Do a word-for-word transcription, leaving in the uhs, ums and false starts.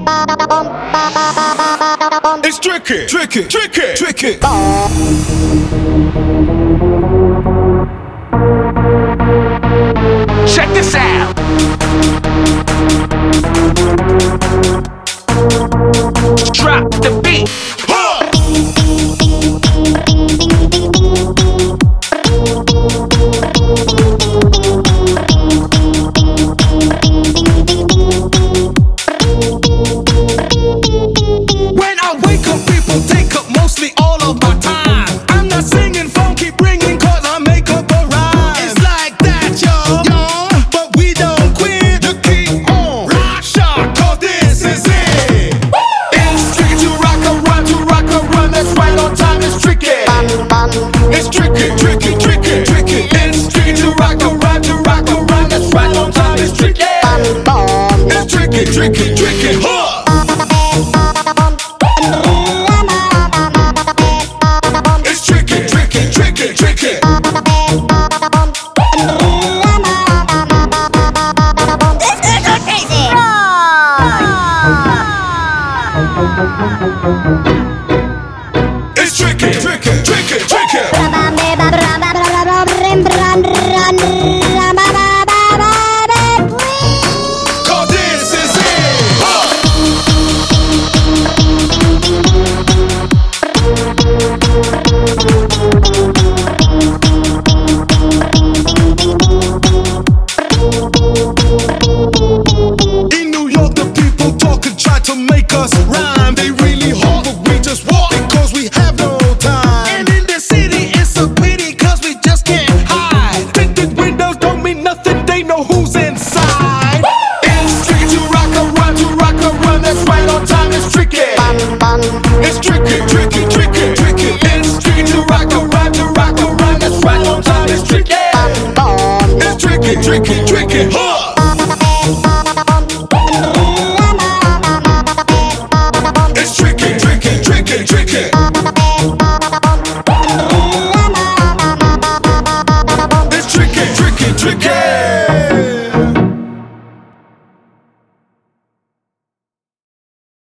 It's tricky, tricky, tricky, tricky. Check this out. Drop the beat. When I wake up, people take up mostly all of my time. I'm not singing phone, keep ringing cause I make up a rhyme. It's like that, yo, yo, but we don't quit. You keep on rock shot, cause this is it. It's tricky to rock a run, to rock a run. That's right on time, it's tricky. It's tricky, tricky, tricky, tricky. It's tricky to rock a run, to rock a run. That's right on time, it's tricky. It's tricky, tricky, tricky, huh? It's tricky, tricky, tricky, tricky. It's tricky, tricky, tricky, tricky. Cause this is it. Huh? In New York, the people talk and try to make us rhyme. They really hard, but we just walk because we have no time. And in the city, it's a pity cause we just can't hide. Tinted windows don't mean nothing, they know who's inside. It's tricky to rock a run, to rock a run. That's right on time, it's tricky. It's tricky, tricky, tricky.